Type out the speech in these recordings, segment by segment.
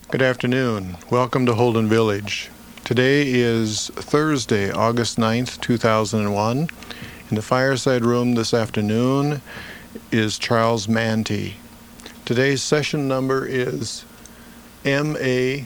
Good afternoon. Welcome to Holden Village. Today is Thursday, August 9th, 2001. In the fireside room this afternoon is Charles Manty. Today's session number is MAC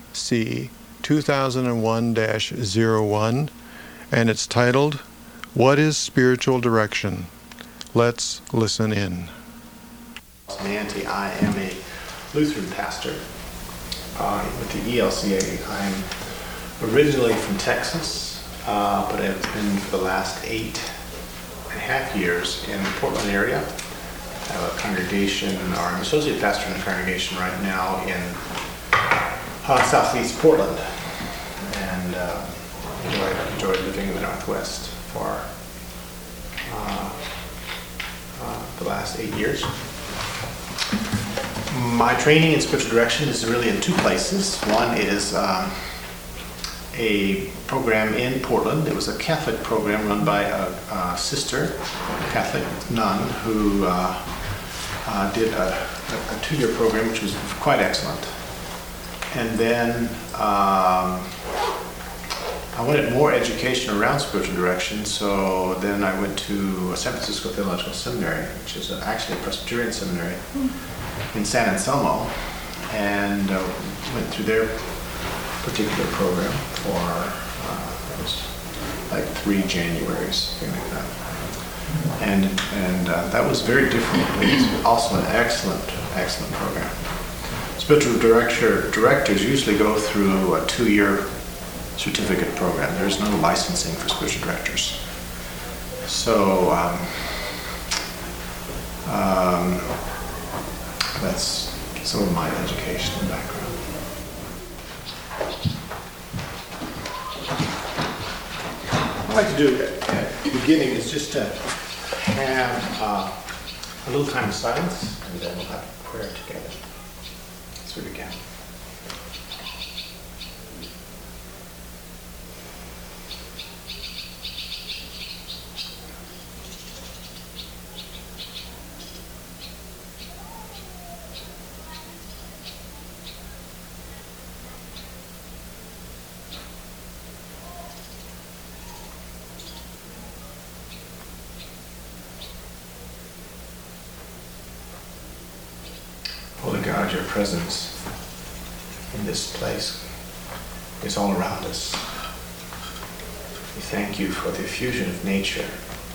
2001-01, and it's titled, What is Spiritual Direction? Let's listen in. Manty. I am a Lutheran pastor with the ELCA. I'm originally from Texas, but I've been for the last 8.5 years in the Portland area. I have a congregation, or I'm associate pastor in a congregation right now in southeast Portland, and enjoyed living in the Northwest for the last 8 years. My training in spiritual direction is really in two places. One is a program in Portland. It was a Catholic program run by a sister, a Catholic nun, who did a 2-year program, which was quite excellent. And then I wanted more education around spiritual direction, so then I went to San Francisco Theological Seminary, which is actually a Presbyterian seminary in San Anselmo, and went through their particular program for it was like 3 Januaries, something like that. And that was very different. It was also an excellent program. Spiritual directors usually go through a 2-year certificate program. There's no licensing for spiritual directors. So that's some of my educational background. What I'd like to do at the beginning is just to have a little time of silence, and then we'll have prayer together. So we begin. Holy God, your presence in this place is all around us. We thank you for the effusion of nature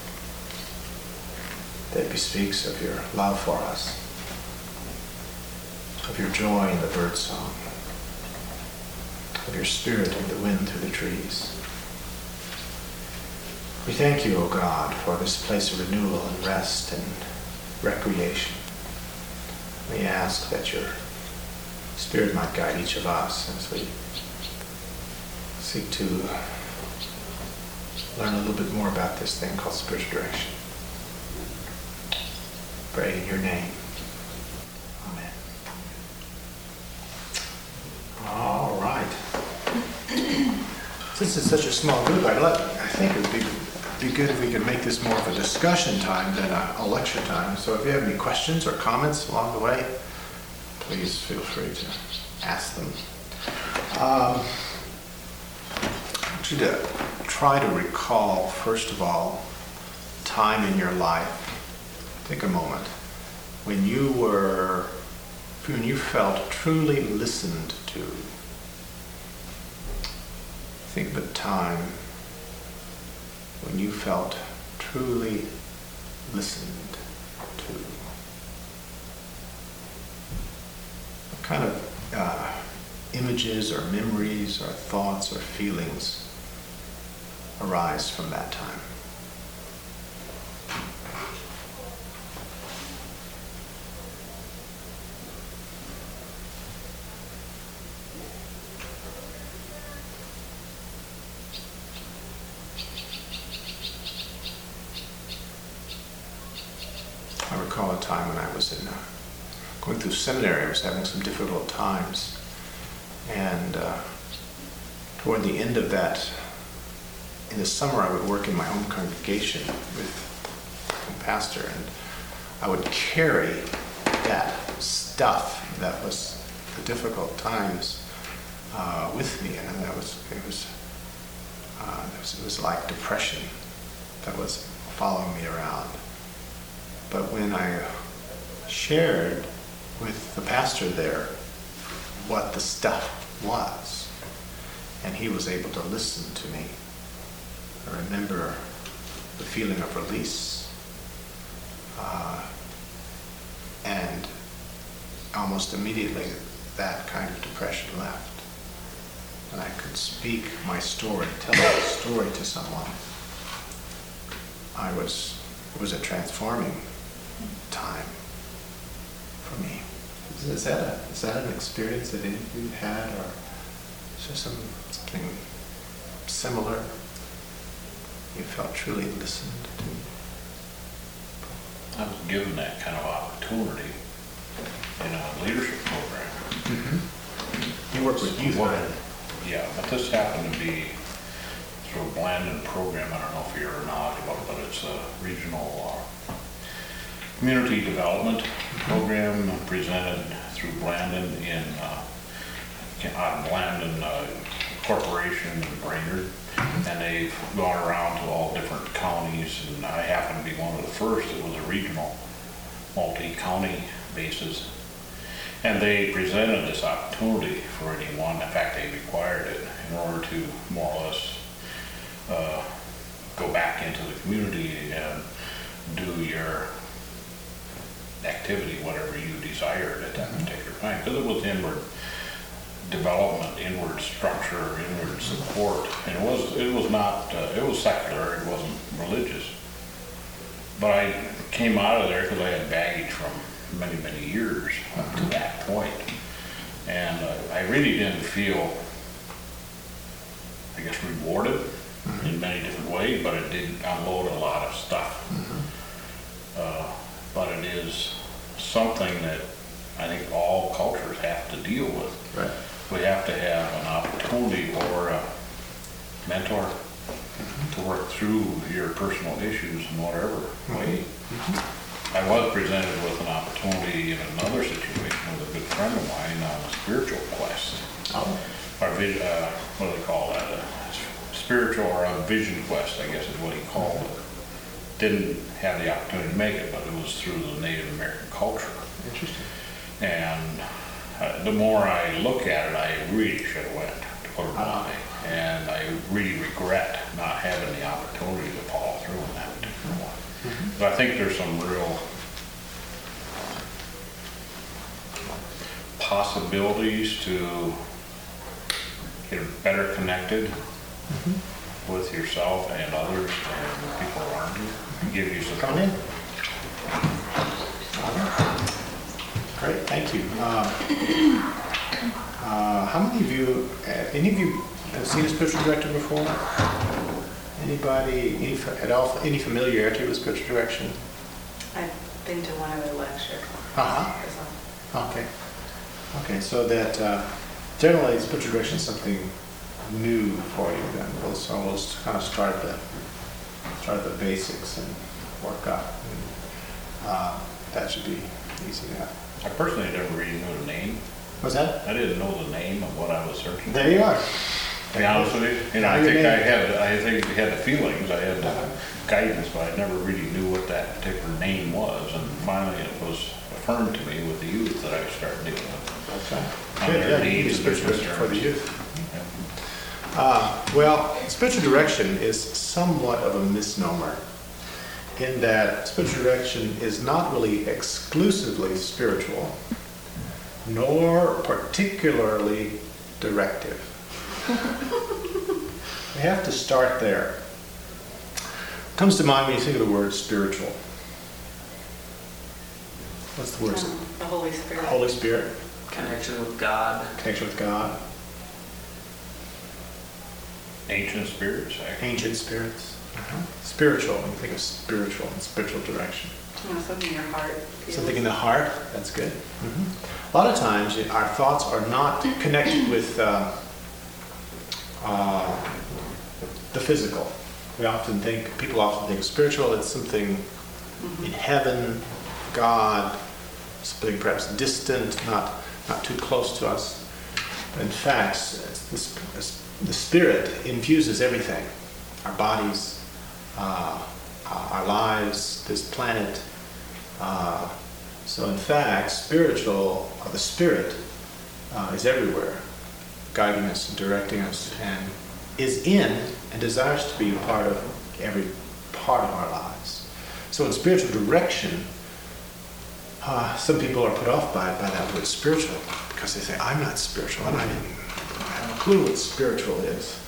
that bespeaks of your love for us, of your joy in the birdsong, of your spirit in the wind through the trees. We thank you, O God, for this place of renewal and rest and recreation. We ask that your Spirit might guide each of us as we seek to learn a little bit more about this thing called spiritual direction. Pray in your name. Amen. All right. Since it's such a small group, I think it would be good if we could make this more of a discussion time than a lecture time. So if you have any questions or comments along the way, please feel free to ask them. I want you to try to recall, first of all, time in your life. Take a moment when you felt truly listened to. Think of a time when you felt truly listened to. What kind of images or memories or thoughts or feelings arise from that time? I recall a time when I was going through seminary. I was having some difficult times, and toward the end of that, in the summer, I would work in my own congregation with a pastor, and I would carry that stuff that was the difficult times with me, and it was like depression that was following me around. But when I shared with the pastor there what the stuff was, and he was able to listen to me, I remember the feeling of release, and almost immediately that kind of depression left. And I could speak my story, tell my story to someone. It was a transforming time for me. Is that an experience that any of you had, or is there something similar? You felt truly listened to? I was given that kind of opportunity in a leadership program. Mm-hmm. You work with youth, right? Yeah, but this happened to be through a Blandon program. I don't know if you're knowledgeable, but it's a regional community development program presented through Blandon in Blandon Corporation in Brainerd. And they've gone around to all different counties, and I happened to be one of the first. It was a regional, multi-county basis. And they presented this opportunity for anyone. In fact, they required it in order to more or less go back into the community and do your activity, whatever you desired at that particular time. Because it was inward development, inward structure, inward support. And it was not, it was secular, it wasn't religious. But I came out of there because I had baggage from many, many years up to that point. And I really didn't feel, I guess, rewarded in many different ways, but it did unload a lot of stuff. But it is something that I think all cultures have to deal with. Right. We have to have an opportunity or a mentor to work through your personal issues in whatever way. I was presented with an opportunity in another situation with a good friend of mine on a spiritual quest. Or what do they call that? A spiritual or a vision quest, I guess is what he called it. Didn't have the opportunity to make it, but it was through the Native American culture. Interesting. And the more I look at it, I really should have went, to put it bluntly. And I really regret not having the opportunity to follow through on that particular one. But I think there's some real possibilities to get better connected with yourself and others and the people around you. Give you some. Come in. Great, thank you. How many of you, any of you have seen a spiritual director before? Anybody, any familiarity with spiritual direction? I've been to one of the lectures. Okay. Okay, so that generally spiritual direction is something new for you then. So we'll just kind of start at the basics and work up. And, that should be easy enough. I personally never really knew the name. What's that? I didn't know the name of what I was searching for. There you are. To be honest with you, I think I had the feelings, I had the guidance, but I never really knew what that particular name was. And finally, it was affirmed to me with the youth that I started dealing with. Okay. On their Good. needs and their Spiritual direction for the concerns. youth. Well, spiritual direction is somewhat of a misnomer in that spiritual direction is not really exclusively spiritual, nor particularly directive. We have to start there. Comes to mind when you think of the word spiritual. What's the word? The Holy Spirit. Holy Spirit. Connection with God. Connection with God. Ancient spirits, actually. Ancient spirits. Spiritual, when you think of spiritual and spiritual direction. Something in your heart. Something in the heart, that's good. A lot of times our thoughts are not connected with the physical. People often think spiritual, it's something in heaven, God, something perhaps distant, not too close to us. In fact, the Spirit infuses everything. Our bodies, our lives, this planet. So in fact, the Spirit is everywhere, guiding us and directing us, and is in and desires to be a part of every part of our lives. So in spiritual direction, some people are put off by that word spiritual, because they say, I'm not spiritual, and I have a clue what spiritual is.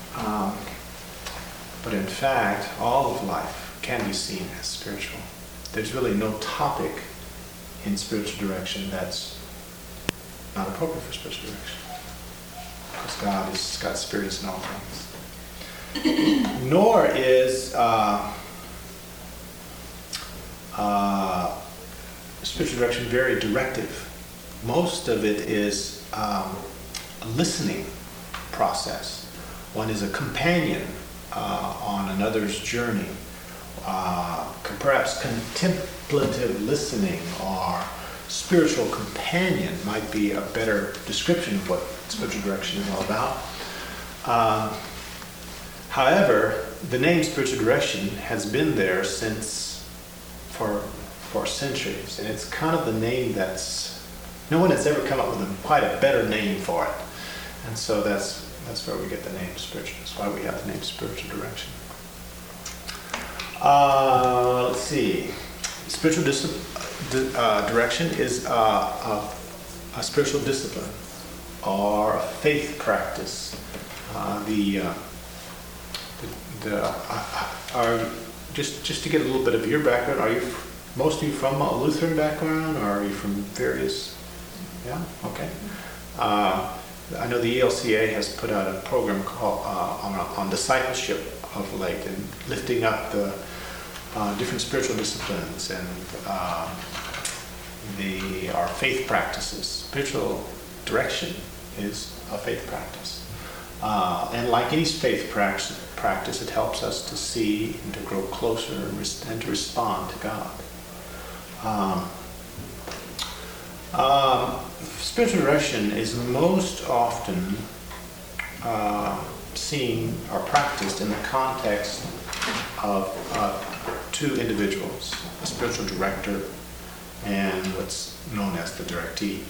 But in fact, all of life can be seen as spiritual. There's really no topic in spiritual direction that's not appropriate for spiritual direction. Because God's Spirit is in all things. Nor is spiritual direction very directive. Most of it is a listening process. One is a companion on another's journey. Perhaps contemplative listening or spiritual companion might be a better description of what spiritual direction is all about. However, the name spiritual direction has been there for centuries, and it's kind of the name no one has ever come up with quite a better name for it. And so that's where we get the name spiritual. That's why we have the name spiritual direction. Let's see. Spiritual direction is a spiritual discipline or a faith practice. Just to get a little bit of your background, are most of you from a Lutheran background, or are you from various? Yeah, okay. I know the ELCA has put out a program called on discipleship of late, and lifting up the different spiritual disciplines and our faith practices. Spiritual direction is a faith practice, and like any faith practice, it helps us to see and to grow closer and to respond to God. Spiritual direction is most often seen or practiced in the context of two individuals, a spiritual director and what's known as the directee.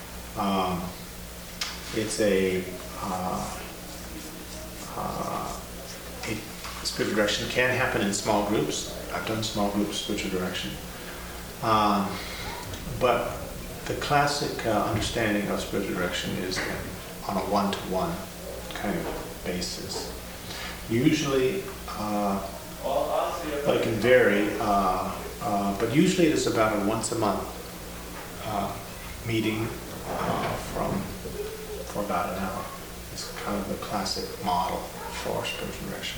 Spiritual direction can happen in small groups. I've done small group spiritual direction. But the classic understanding of spiritual direction is on a one-to-one kind of basis. Usually, but it can vary, but usually it's about a once-a-month meeting for about an hour. It's kind of the classic model for spiritual direction.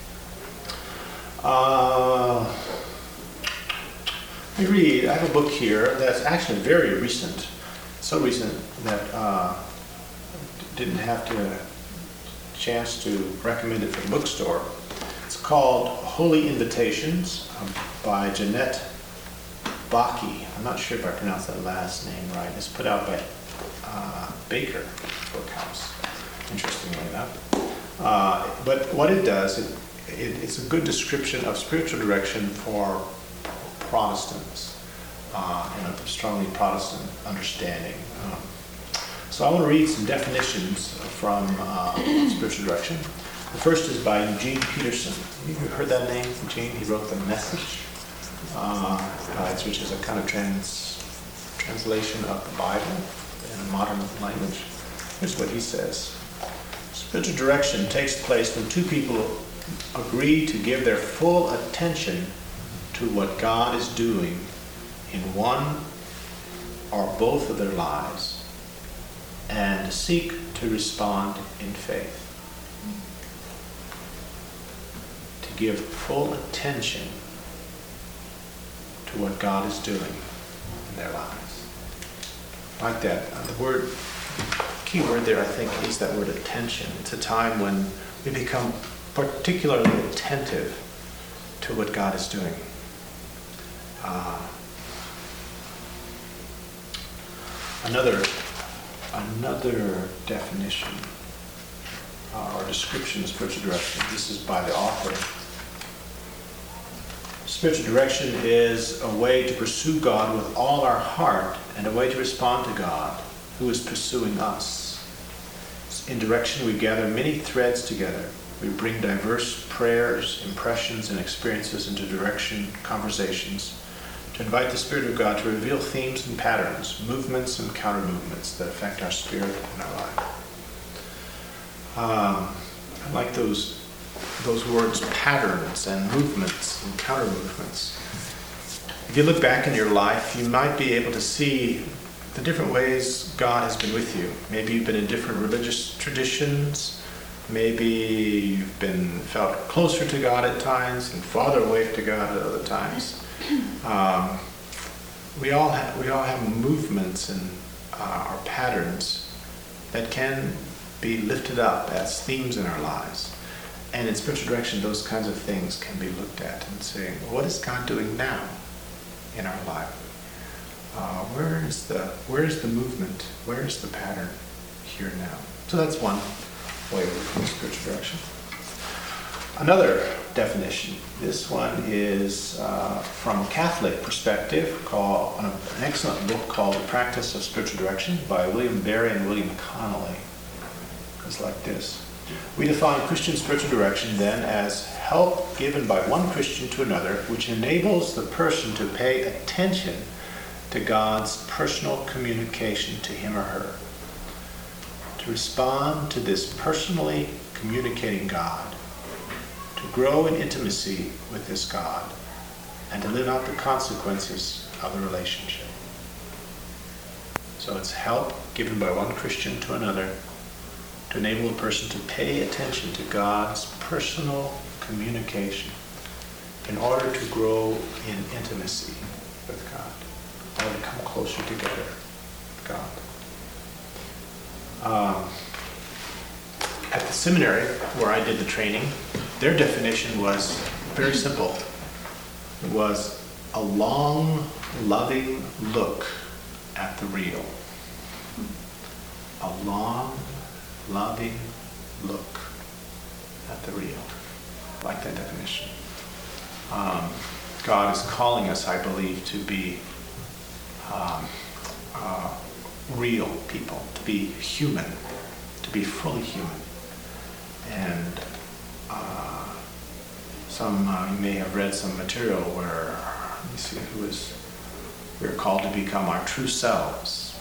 I have a book here that's actually very recent, so recent that didn't have to chance to recommend it for the bookstore. It's called Holy Invitations by Jeanette Baki. I'm not sure if I pronounced that last name right. It's put out by Baker Bookhouse, interestingly enough. But what it does, it's a good description of spiritual direction for Protestants, and a strongly Protestant understanding. So I want to read some definitions from spiritual direction. The first is by Eugene Peterson. Have you heard that name, Eugene? He wrote The Message, which is a kind of translation of the Bible in a modern language. Here's what he says. Spiritual direction takes place when two people agree to give their full attention to what God is doing in one or both of their lives, and seek to respond in faith. To give full attention to what God is doing in their lives. Like that. The key word there, I think, is that word attention. It's a time when we become particularly attentive to what God is doing. Another another definition or description of spiritual direction. This is by the author. Spiritual direction is a way to pursue God with all our heart and a way to respond to God, who is pursuing us. In direction, we gather many threads together. We bring diverse prayers, impressions, and experiences into direction conversations to invite the Spirit of God to reveal themes and patterns, movements and counter-movements that affect our spirit and our life. I like those words, patterns and movements and counter-movements. If you look back in your life, you might be able to see the different ways God has been with you. Maybe you've been in different religious traditions. Maybe you've felt closer to God at times and farther away to God at other times. We all have movements and our patterns that can be lifted up as themes in our lives. And in spiritual direction, those kinds of things can be looked at and saying, well, what is God doing now in our life? Where is the movement? Where is the pattern here now? So that's one way of looking at spiritual direction. Another definition. This one is from a Catholic perspective, called an excellent book called The Practice of Spiritual Direction by William Barry and William Connolly. It goes like this. We define Christian spiritual direction then as help given by one Christian to another, which enables the person to pay attention to God's personal communication to him or her. To respond to this personally communicating God, to grow in intimacy with this God, and to live out the consequences of the relationship. So it's help given by one Christian to another to enable a person to pay attention to God's personal communication in order to grow in intimacy with God, in order to come closer together with God. At the seminary where I did the training, their definition was very simple. It was a long, loving look at the real. A long, loving look at the real. I like that definition. God is calling us, I believe, to be real people, to be human, to be fully human. And you may have read some material where, we're called to become our true selves.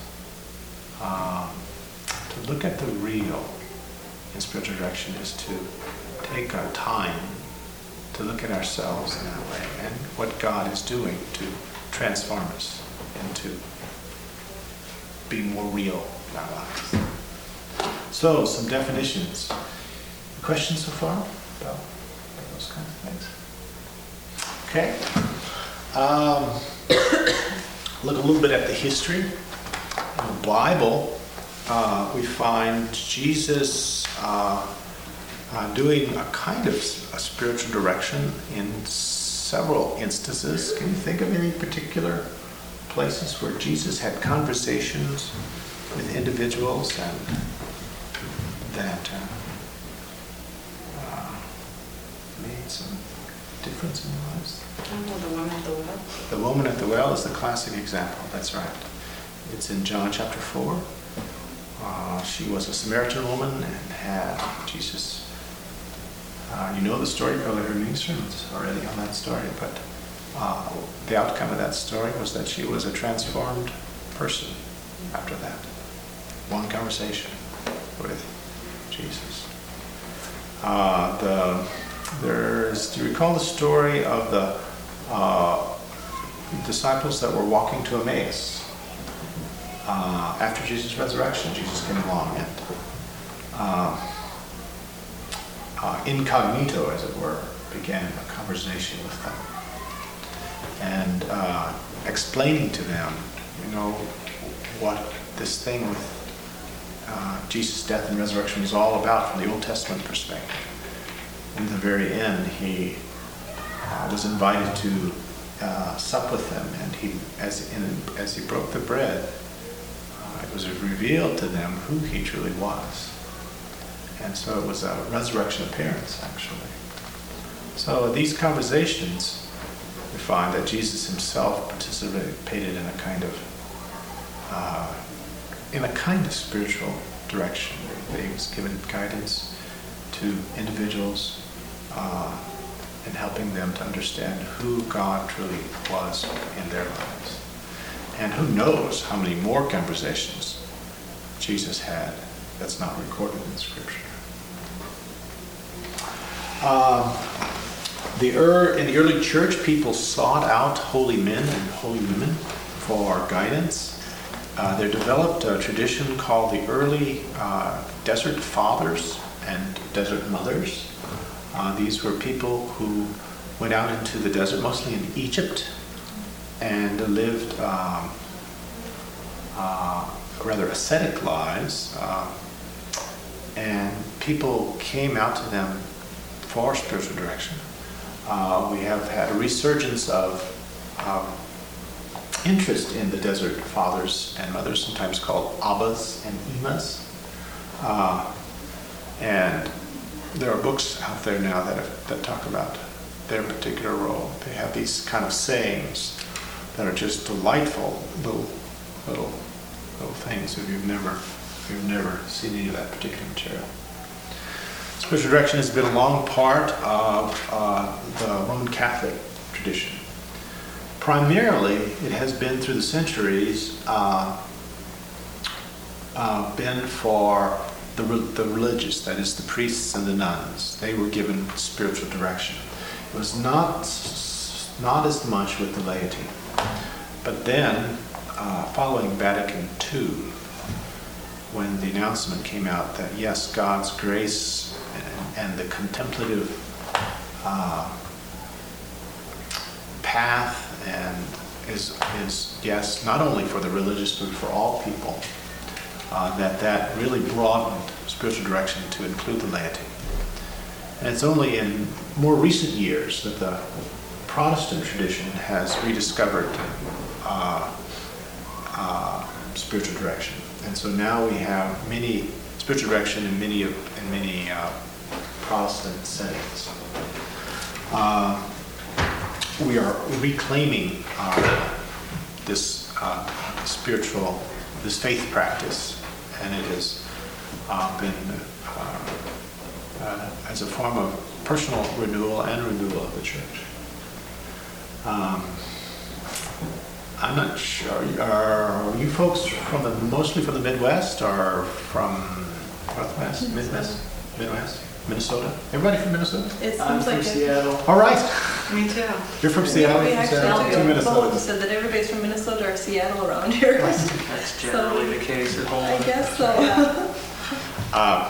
To look at the real in spiritual direction is to take our time to look at ourselves in that way and what God is doing to transform us into being more real in our lives. So, some definitions. Questions so far about those kinds of things? Okay. Look a little bit at the history. In the Bible, we find Jesus doing a kind of a spiritual direction in several instances. Can you think of any particular places where Jesus had conversations with individuals and that made some difference in their lives? I know the woman at the well. The woman at the well is the classic example. That's right. It's in John chapter 4. She was a Samaritan woman and had Jesus. You know the story, probably heard many sermons already on that story, but the outcome of that story was that she was a transformed person after that. One conversation with Jesus. Do you recall the story of the disciples that were walking to Emmaus? After Jesus' resurrection, Jesus came along and incognito, as it were, began a conversation with them. And explaining to them, what this thing with Jesus' death and resurrection was all about from the Old Testament perspective. In the very end, he was invited to sup with them, and as he broke the bread, it was revealed to them who he truly was. And so it was a resurrection appearance, actually. So these conversations, we find that Jesus himself participated in a kind of spiritual direction. That he was given guidance to individuals and helping them to understand who God truly was in their lives. And who knows how many more conversations Jesus had that's not recorded in Scripture. In the early church, people sought out holy men and holy women for guidance. There developed a tradition called the early desert fathers and desert mothers. These were people who went out into the desert, mostly in Egypt, and lived rather ascetic lives. And people came out to them for spiritual direction. We have had a resurgence of interest in the desert fathers and mothers, sometimes called Abbas and Imas. And there are books out there now that talk about their particular role. They have these kind of sayings that are just delightful little things if you've never seen any of that particular material. Spiritual direction has been a long part of the Roman Catholic tradition. Primarily, it has been through the centuries been for the religious, that is, the priests and the nuns. They were given spiritual direction. It was not as much with the laity. But then, following Vatican II, when the announcement came out that yes, God's grace and the contemplative path and is yes, not only for the religious but for all people, that really broadened spiritual direction to include the laity. And it's only in more recent years that the Protestant tradition has rediscovered spiritual direction. And so now we have many spiritual direction in many Protestant settings. We are reclaiming this faith practice, and it has been as a form of personal renewal and renewal of the church. I'm not sure. Are you folks mostly from the Midwest or from Northwest, Midwest, Minnesota? Everybody from Minnesota? It I'm seems from like Seattle. All right. Me too. You're from Seattle. we From actually Seattle. all Two both Minnesota. said that everybody's from Minnesota or Seattle around here. That's generally the case at home. I guess so. Yeah.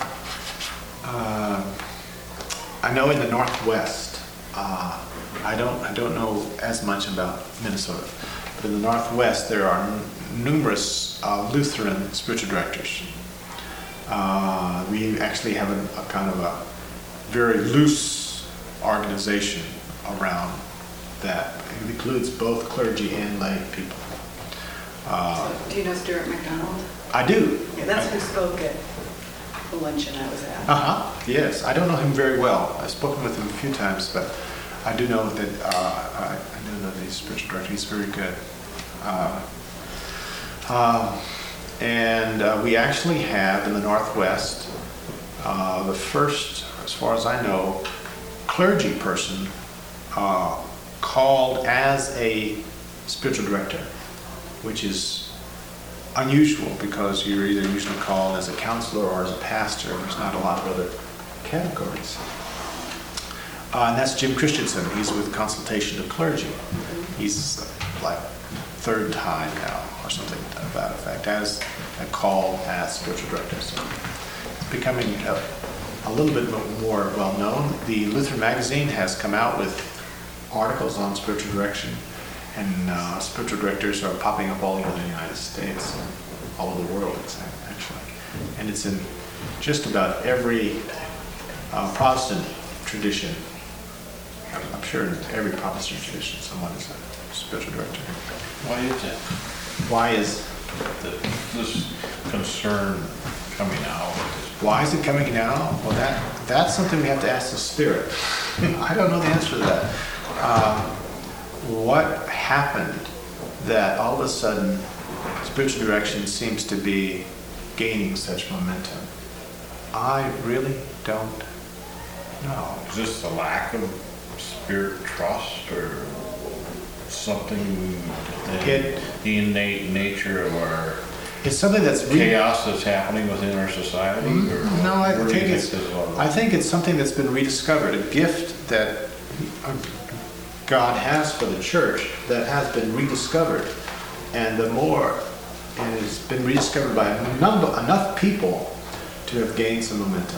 I know in the Northwest, I don't know as much about Minnesota, but in the Northwest there are numerous Lutheran spiritual directors. We actually have a kind of a very loose organization around that. It includes both clergy and lay people. Do you know Stuart McDonald? I do. Yeah, that's who spoke at the luncheon I was at. Yes, I don't know him very well. I've spoken with him a few times, but I do know that I do know that he's spiritual director. He's very good. And we actually have in the Northwest the first, as far as I know, clergy person called as a spiritual director, which is unusual because you're either usually called as a counselor or as a pastor. There's not a lot of other categories. And that's Jim Christensen. He's with Consultation of Clergy. He's like third time now or something to that effect, as a call as spiritual director. So it's becoming a little bit more well known. The Lutheran Magazine has come out with articles on spiritual direction, and spiritual directors are popping up all over the United States, all over the world, actually. And it's in just about every Protestant tradition. I'm sure in every Protestant tradition someone is a spiritual director. Why is that? Why is The this concern coming out? Why is it coming now? Well, that's something we have to ask the Spirit. I don't know the answer to that. What happened that all of a sudden spiritual direction seems to be gaining such momentum? I really don't know. Is this a lack of spirit trust or something in the innate nature of our It's something that's chaos that's happening within our society? Or No, I where do you think it's. this is all I think it's something that's been rediscovered, a gift that God has for the church that has been rediscovered, and the more it has been rediscovered by enough people to have gained some momentum,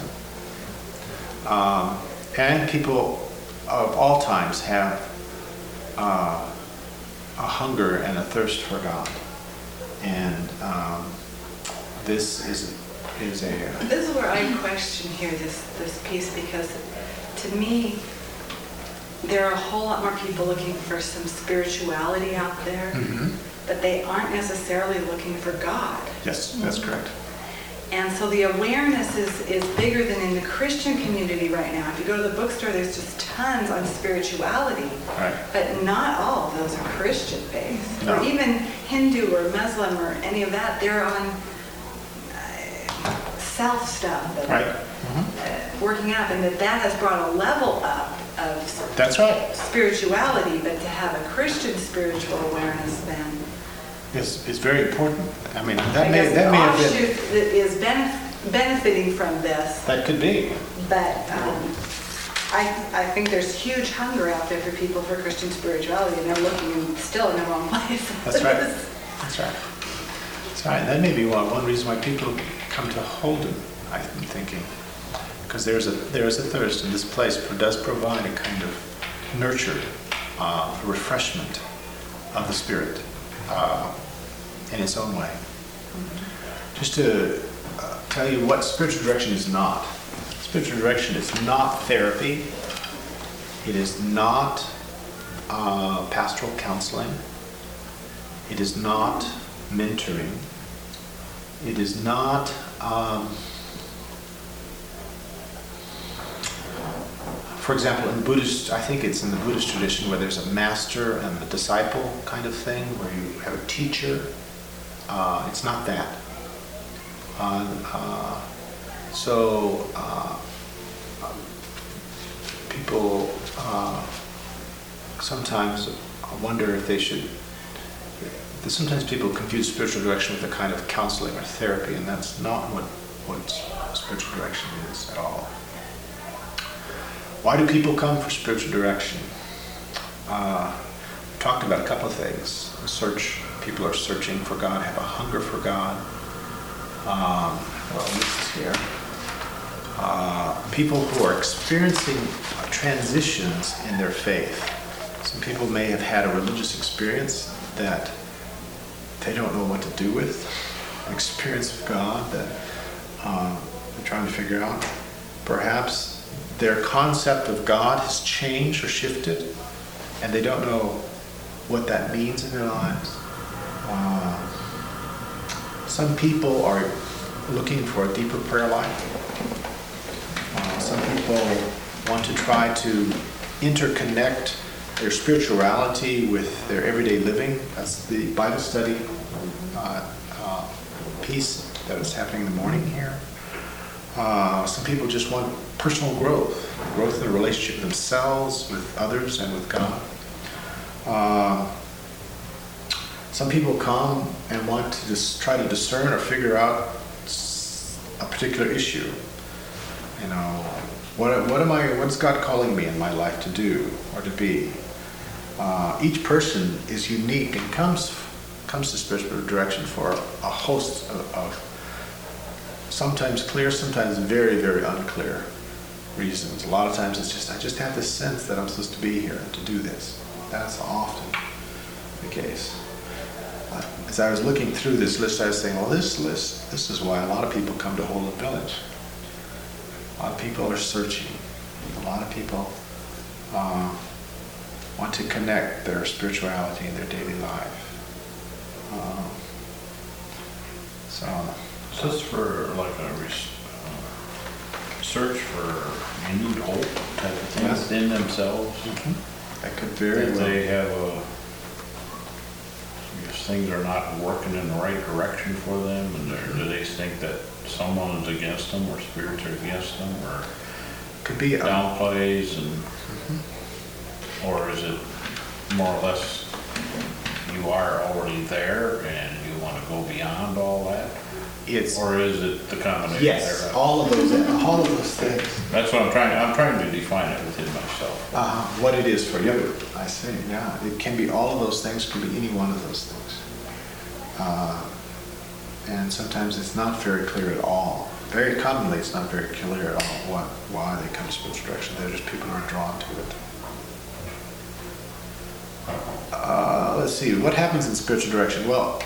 and people of all times have a hunger and a thirst for God. And this is a This is where I question here this piece, because to me, there are a whole lot more people looking for some spirituality out there, but they aren't necessarily looking for God. yes, that's correct. And so the awareness is bigger than in the Christian community right now. If you go to the bookstore, there's just tons on spirituality. Right. But not all of those are Christian-based. No. Or even Hindu or Muslim or any of that. They're on self stuff. Right. Working up. And that has brought a level up of That's right. spirituality. But to have a Christian spiritual awareness then, It's very important. I mean, I that may guess the have been. offshoot that is benefiting from this. That could be. But I think there's huge hunger out there for people for Christian spirituality, and they're looking still in the wrong place. That's right. That's right. That's right. That may be one reason why people come to Holden, I've been thinking. Because there's a thirst, and this place does provide a kind of nurture, refreshment of the spirit in its own way. Just to tell you what spiritual direction is not. Spiritual direction is not therapy. It is not pastoral counseling. It is not mentoring. It is not for example, in Buddhist, I think it's in the Buddhist tradition where there's a master and a disciple kind of thing, where you have a teacher. It's not that. So people sometimes wonder if they should. Sometimes people confuse spiritual direction with a kind of counseling or therapy, and that's not what spiritual direction is at all. Why do people come for spiritual direction? We talked about a couple of things. People are searching for God, have a hunger for God. This is here. People who are experiencing transitions in their faith. Some people may have had a religious experience that they don't know what to do with, an experience of God that they're trying to figure out. Perhaps their concept of God has changed or shifted, and they don't know what that means in their lives. Some people are looking for a deeper prayer life. Some people want to try to interconnect their spirituality with their everyday living. That's the Bible study piece that is happening in the morning here. Some people just want personal growth in the relationship with themselves, with others, and with God. Some people come and want to just try to discern or figure out a particular issue. You know, what's God calling me in my life to do or to be? Each person is unique and comes to spiritual direction for a host of sometimes clear, sometimes very, very unclear reasons. A lot of times it's just, I just have this sense that I'm supposed to be here and to do this. That's often the case. As I was looking through this list, I was saying, well, this is why a lot of people come to Holden Village. A lot of people are searching. A lot of people want to connect their spirituality in their daily life. So, Is this for like a search for renewed hope type of thing Yes. within themselves? that could very If well. they have if things are not working in the right direction for them, and do they think that someone is against them, or spirits are against them, or Could be downplays, and or is it more or less you are already there and you want to go beyond all that, it's or is it the combination yes, thereof? all of those things. That's what I'm trying to define it within myself. What it is for you, I see. Yeah, it can be all of those things. Could be any one of those things. And sometimes it's not very clear at all. Very commonly, it's not very clear at all why they come to spiritual direction. They're just people who are drawn to it. Let's see, what happens in spiritual direction? Well,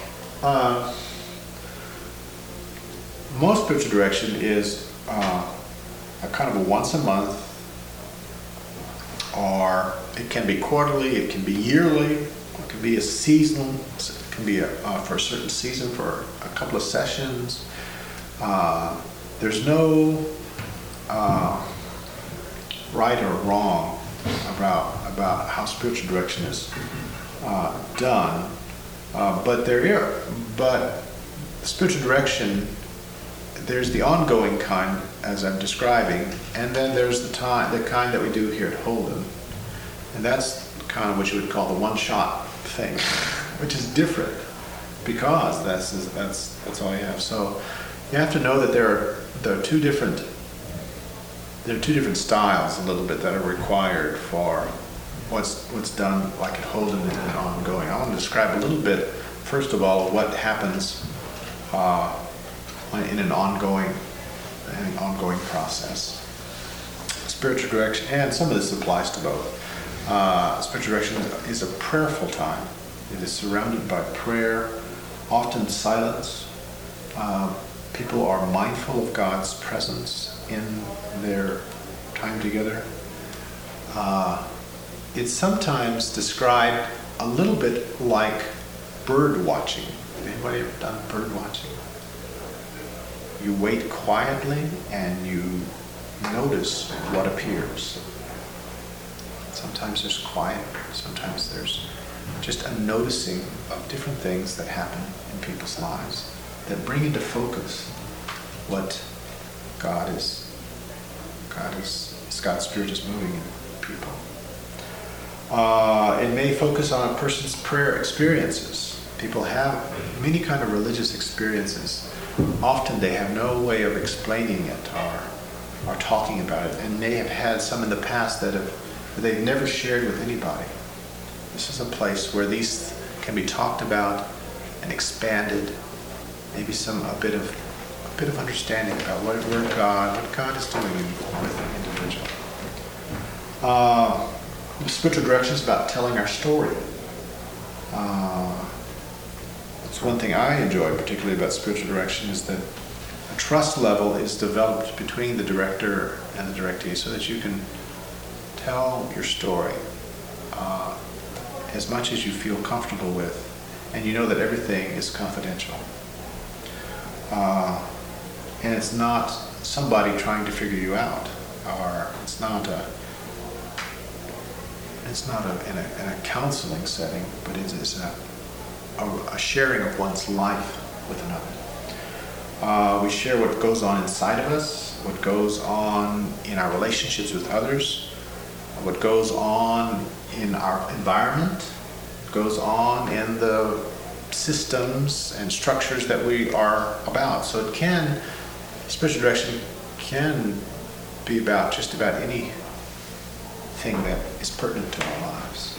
most spiritual direction is a kind of a once a month, or it can be quarterly, it can be yearly, it can be a seasonal, it can be for a certain season, for a couple of sessions. There's no right or wrong about how spiritual direction is done, but spiritual direction, there's the ongoing kind, as I'm describing, and then there's the kind that we do here at Holden, and that's kind of what you would call the one-shot thing, which is different because that's all you have. So you have to know that there are two different styles a little bit that are required for what's done like at Holden and ongoing. I want to describe a little bit, first of all, what happens in an ongoing process. Spiritual direction, and some of this applies to both. Spiritual direction is a prayerful time. It is surrounded by prayer, often silence. People are mindful of God's presence in their time together. It's sometimes described a little bit like bird watching. Anybody ever done bird watching? You wait quietly and you notice what appears. Sometimes there's quiet, sometimes there's just a noticing of different things that happen in people's lives that bring into focus what God's Spirit is moving in people. It may focus on a person's prayer experiences. People have many kind of religious experiences. Often they have no way of explaining it or talking about it, and they have had some in the past that they've never shared with anybody. This is a place where these can be talked about and expanded. Maybe a bit of understanding about what God is doing with an individual. Spiritual direction is about telling our story. That's one thing I enjoy particularly about spiritual direction, is that a trust level is developed between the director and the directee so that you can tell your story as much as you feel comfortable with, and you know that everything is confidential. And it's not somebody trying to figure you out, or it's not in a counseling setting, but it is a sharing of one's life with another. We share what goes on inside of us, what goes on in our relationships with others, what goes on in our environment, what goes on in the systems and structures that we are about. So spiritual direction can be about just about anything that is pertinent to our lives.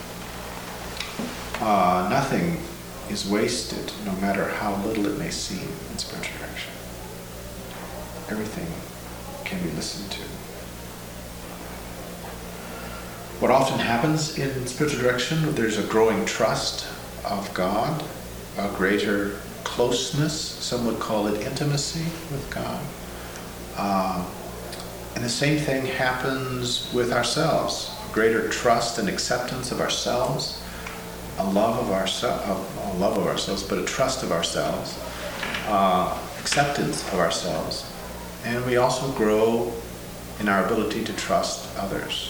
Nothing is wasted, no matter how little it may seem in spiritual direction. Everything can be listened to. What often happens in spiritual direction, there's a growing trust of God, a greater closeness, some would call it intimacy with God. And the same thing happens with ourselves, greater trust and acceptance of ourselves, a love of ourselves, but a trust of ourselves, acceptance of ourselves, and we also grow in our ability to trust others.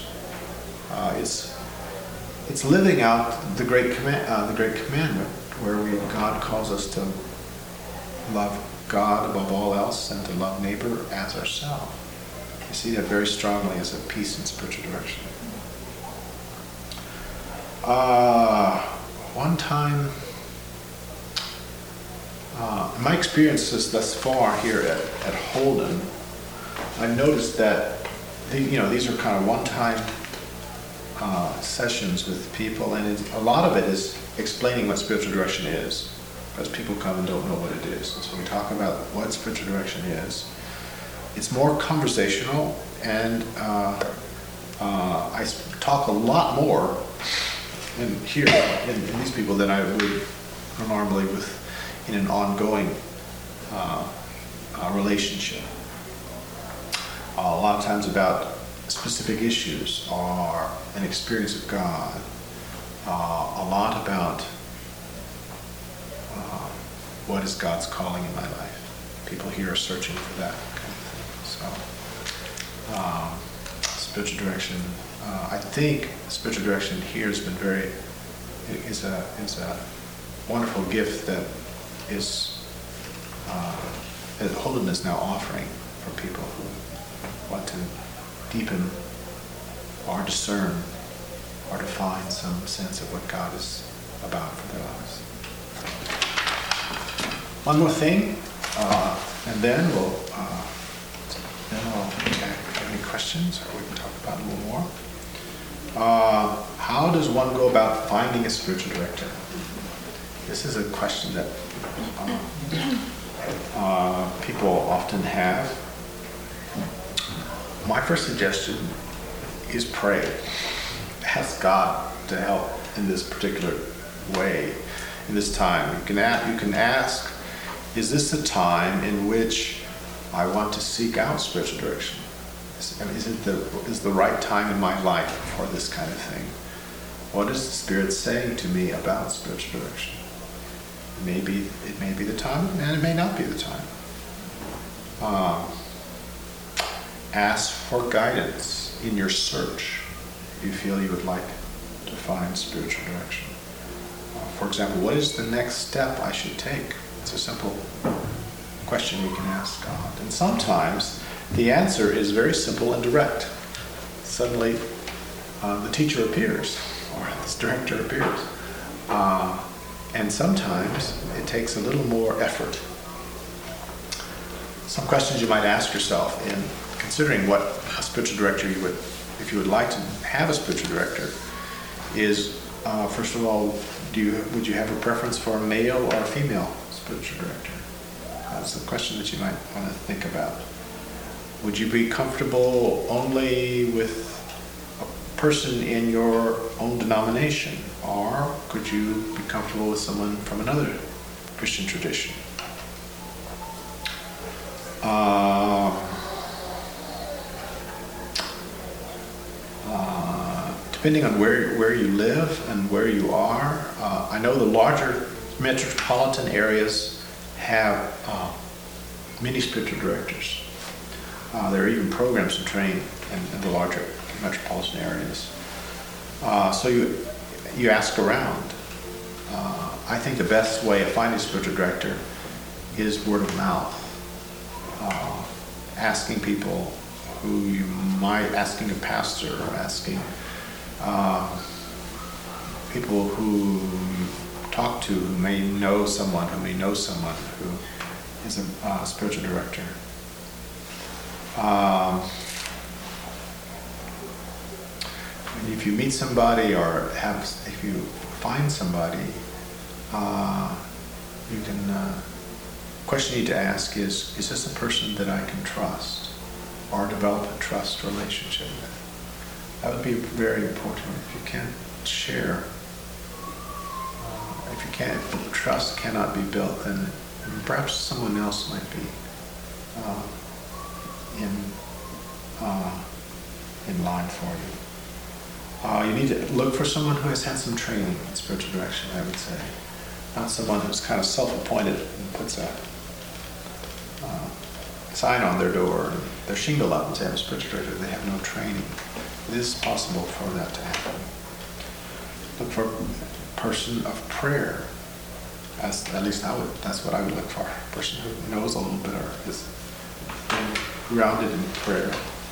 It's living out the great commandment, where God calls us to love God above all else and to love neighbor as ourselves. I see that very strongly as a piece in spiritual direction. One time, my experiences thus far here at Holden, I've noticed that these are kind of one-time sessions with people, and a lot of it is explaining what spiritual direction is, because people come and don't know what it is. And so we talk about what spiritual direction is. It's more conversational, and I talk a lot more in these people than I would normally in an ongoing relationship. A lot of times about specific issues or an experience of God. A lot about what is God's calling in my life. People here are searching for that kind of thing. So, spiritual direction. I think spiritual direction here has been is a wonderful gift that Holden is now offering for people who want to deepen or discern or to find some sense of what God is about for their lives. One more thing, and then I'll have any questions, or we can talk about it a little more. How does one go about finding a spiritual director? This is a question that people often have. My first suggestion is pray. Ask God to help in this particular way, in this time. You can ask, is this a time in which I want to seek out spiritual direction? Is the right time in my life for this kind of thing? What is the Spirit saying to me about spiritual direction? It may be the time, and it may not be the time. Ask for guidance in your search if you feel you would like to find spiritual direction. For example, what is the next step I should take? It's a simple question we can ask God. And sometimes the answer is very simple and direct. Suddenly, the teacher appears, or this director appears. And sometimes it takes a little more effort. Some questions you might ask yourself in considering what a spiritual director if you would like to have a spiritual director, is first of all, would you have a preference for a male or a female spiritual director? That's a question that you might want to think about. Would you be comfortable only with a person in your own denomination, or could you be comfortable with someone from another Christian tradition? Depending on where you live and where you are, I know the larger metropolitan areas have many spiritual directors. There are even programs to train in the larger metropolitan areas. So you ask around. I think the best way of finding a spiritual director is word of mouth. Asking people asking a pastor, or asking people who you talk to who may know someone who is a spiritual director. If you meet somebody or if you find somebody, question you need to ask is this a person that I can trust or develop a trust relationship with? That would be very important. If you can't share, if trust cannot be built, then perhaps someone else might be in line for you. You need to look for someone who has had some training in spiritual direction, I would say. Not someone who's kind of self-appointed and puts a sign on their door, their shingle up and say, I'm a spiritual director, they have no training. It is possible for that to happen. Look for a person of prayer. At least that's what I would look for. A person who knows a little bit or is grounded in prayer.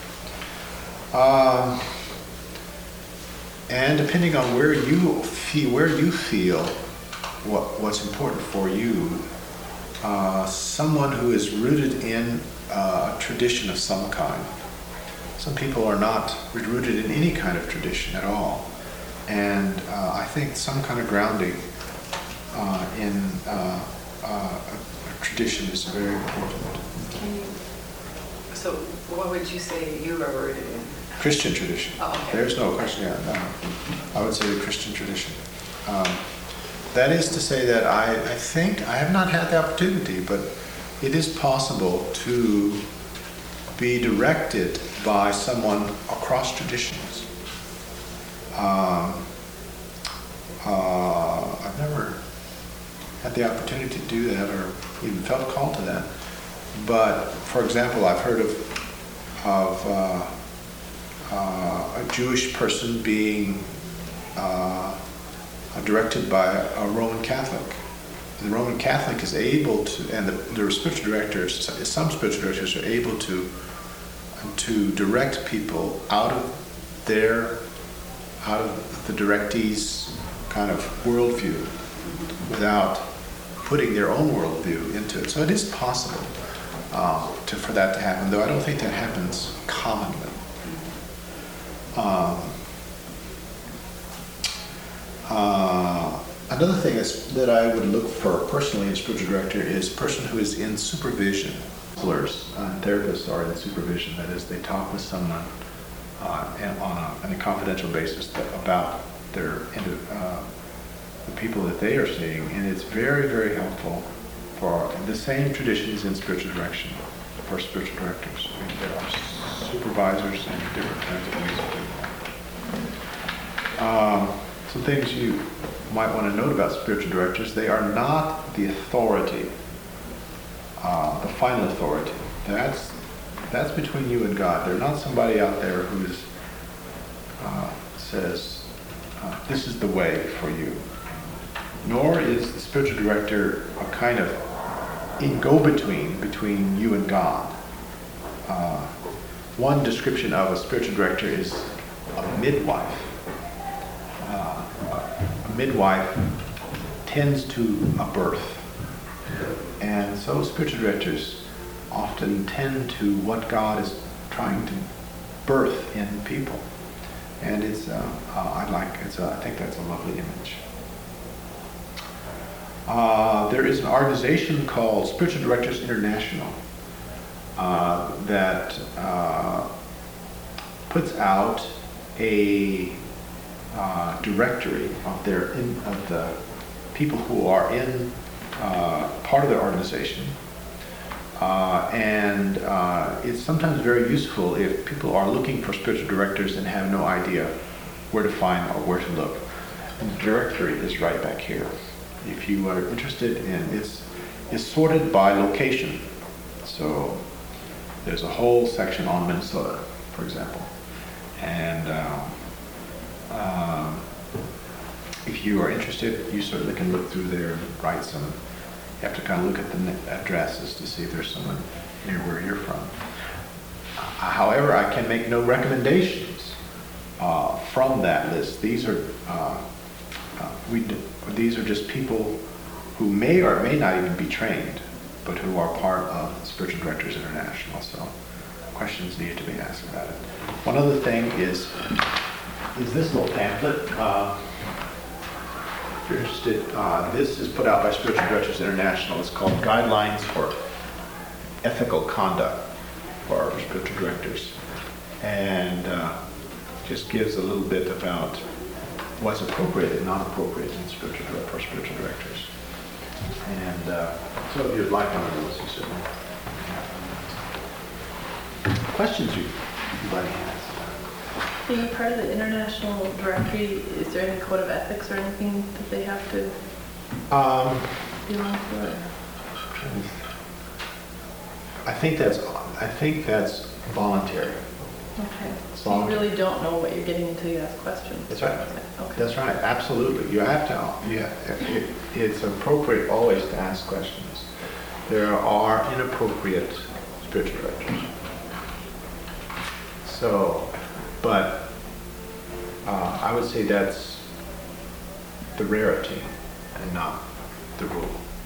And depending on where you feel what's important for you, someone who is rooted in a tradition of some kind. Some people are not rooted in any kind of tradition at all. And I think some kind of grounding in a tradition is very important. So what would you say you are rooted in? Christian tradition. Oh, okay. There's no question. Yeah, no. I would say the Christian tradition. That is to say that I think, I have not had the opportunity, but it is possible to be directed by someone across traditions. I've never had the opportunity to do that or even felt called to that. But, for example, I've heard of a Jewish person being directed by a Roman Catholic. The Roman Catholic is able to, and the spiritual directors, some spiritual directors are able to direct people out of the directee's kind of worldview without putting their own worldview into it. So it is possible for that to happen, though I don't think that happens commonly. Another thing that I would look for personally in a spiritual director is a person who is in supervision. Counselors and therapists are in supervision. That is, they talk with someone on a confidential basis about the people that they are seeing, and it's very, very helpful for the same traditions in spiritual direction for spiritual directors. I mean, there are supervisors and different kinds of ways of doing that. Some things you might want to note about spiritual directors: they are not the authority, the final authority. That's between you and God. They're not somebody out there who says, this is the way for you. Nor is the spiritual director a kind of between you and God. One description of a spiritual director is a midwife. A midwife tends to a birth. And so spiritual directors often tend to what God is trying to birth in people. And I think that's a lovely image. There is an organization called Spiritual Directors International that puts out a directory of the people who are in part of their organization, and it's sometimes very useful if people are looking for spiritual directors and have no idea where to find or where to look. And the directory is right back here. If you are interested in it's sorted by location. So there's a whole section on Minnesota, for example, and if you are interested, you certainly can look through there and write some. You have to kind of look at the addresses to see if there's someone near where you're from. However, I can make no recommendations from that list. These are just people who may or may not even be trained, but who are part of Spiritual Directors International. So questions need to be asked about it. One other thing is this little pamphlet. If you're interested, this is put out by Spiritual Directors International. It's called Guidelines for Ethical Conduct for our Spiritual Directors. And just gives a little bit about what's appropriate and not appropriate in spiritual directors. And so if you'd like one of those, you certainly. Questions anybody has? Being a part of the international directory, is there any code of ethics or anything that they have to belong to? I think that's voluntary. Okay. As So long you as- really don't know what you're getting until you ask questions? That's right. Okay. That's right, absolutely. You have to, it's appropriate always to ask questions. There are inappropriate spiritual directors. So, but I would say that's the rarity and not the rule.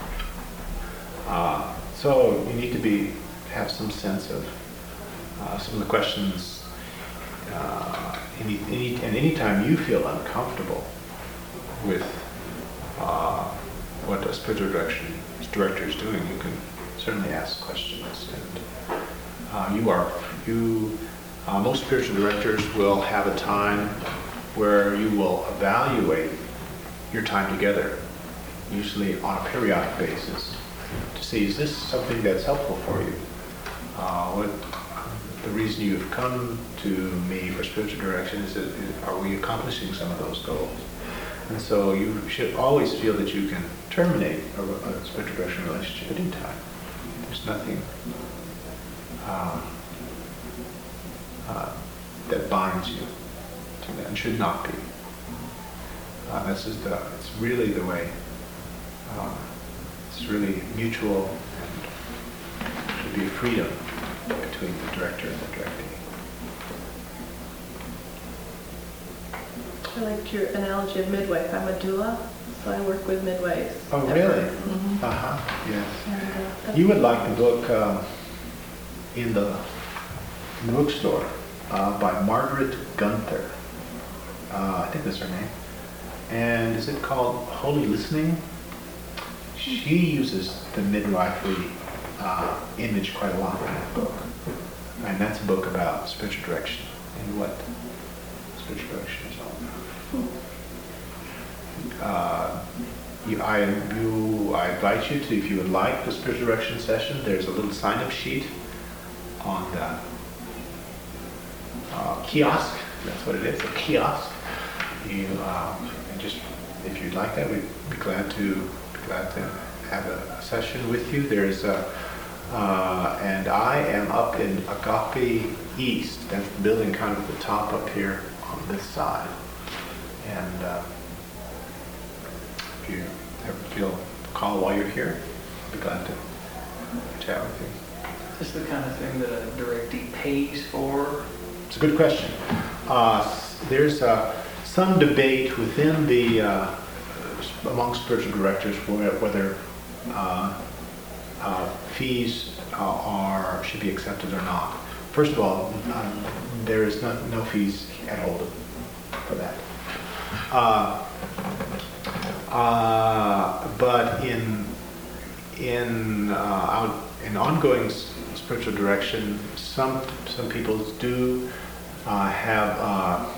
So you need to have some sense of some of the questions. Anytime you feel uncomfortable with what a spiritual director is doing, you can certainly ask questions. And most spiritual directors will have a time where you will evaluate your time together, usually on a periodic basis, to see, is this something that's helpful for you? The reason you've come to me for spiritual direction is that are we accomplishing some of those goals? And so you should always feel that you can terminate a spiritual direction relationship at any time. There's nothing that binds you to that and should not be. It's really the way. It's really mutual and should be freedom between the director and the directee. I liked your analogy of midwife. I'm a doula, so I work with midwives. Oh, really? Mhm. Yes. And, You would like the book in the bookstore by Margaret Gunther. I think that's her name. And is it called Holy Listening? She uses the midwifery image quite a lot in that book. And that's a book about spiritual direction and what spiritual direction is all about. I invite you to, if you would like the spiritual direction session, there's a little sign-up sheet on the kiosk. That's what it is, a kiosk. And just, if you'd like that, we'd be glad to have a session with you. There's and I am up in Agape East. That's the building kind of at the top up here on this side. And if you ever feel call while you're here, I'll be glad to chat with you. Is this the kind of thing that a directee pays for? It's a good question. There's some debate within the among spiritual directors whether fees should be accepted or not. First of all, there is no fees at Holden for that. But in ongoing spiritual direction, some people do have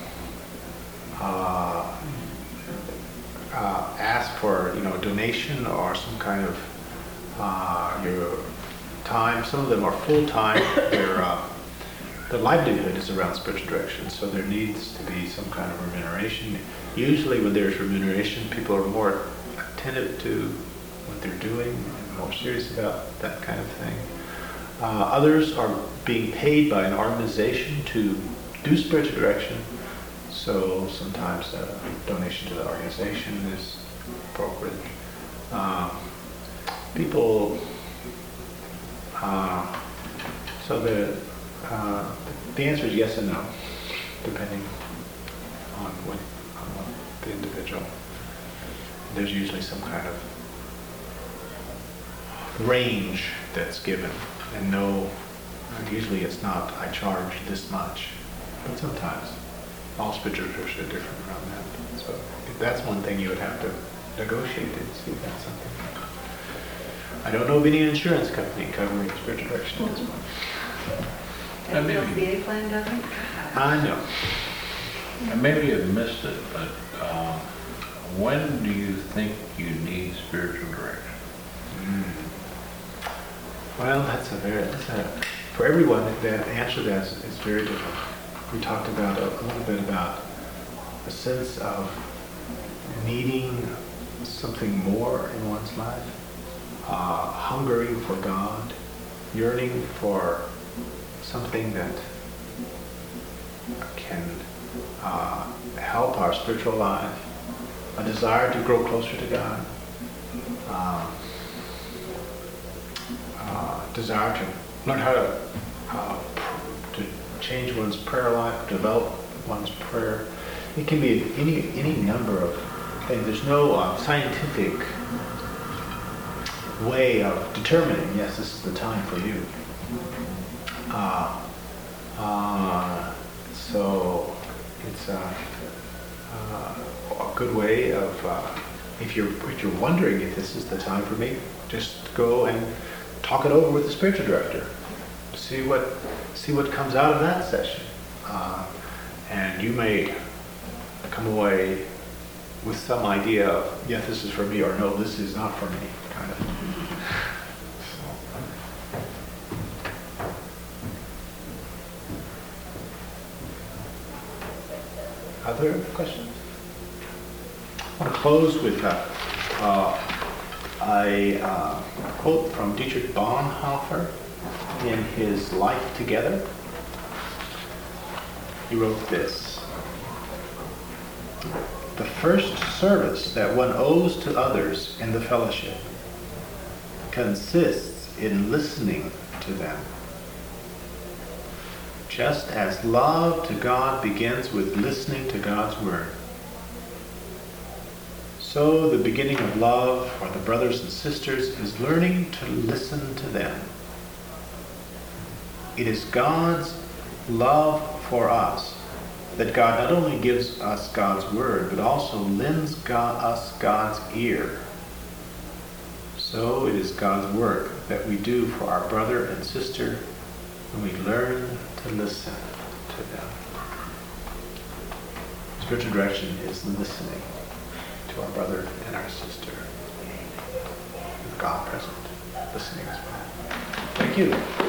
ask for a donation or some kind of your time. Some of them are full time. Their livelihood is around spiritual direction, so there needs to be some kind of remuneration. Usually, when there's remuneration, people are more attentive to what they're doing and more serious about that kind of thing. Others are being paid by an organization to do spiritual direction, so sometimes a donation to the organization is appropriate. So the answer is yes and no, depending on what the individual. There's usually some kind of range that's given, and usually it's not, I charge this much, but sometimes all spiritual traditions are different around that. So that's one thing you would have to negotiate and see if that's something. I don't know of any insurance company covering spiritual direction at this point. And the maybe- LCA plan doesn't? I know. And maybe I've missed it, but when do you think you need spiritual direction? Well, for everyone, that answer to that is very different. We talked about a little bit about a sense of needing something more in one's life, hungering for God, yearning for something that can help our spiritual life, a desire to grow closer to God, desire to learn how to change one's prayer life, develop one's prayer. It can be any number of things. There's no scientific way of determining, yes, this is the time for you. So it's a good way of, if you're wondering if this is the time for me, just go and talk it over with the spiritual director. See what comes out of that session, and you may come away with some idea of, yes, this is for me, or no, this is not for me, kind of. Other questions? I want to close with a quote from Dietrich Bonhoeffer in his Life Together. He wrote this: "The first service that one owes to others in the fellowship consists in listening to them. Just as love to God begins with listening to God's word, so the beginning of love for the brothers and sisters is learning to listen to them. It is God's love for us that God not only gives us God's word, but also lends us God's ear. So it is God's work that we do for our brother and sister when we learn to listen to them." Spiritual direction is listening to our brother and our sister, with God present, listening as well. Thank you.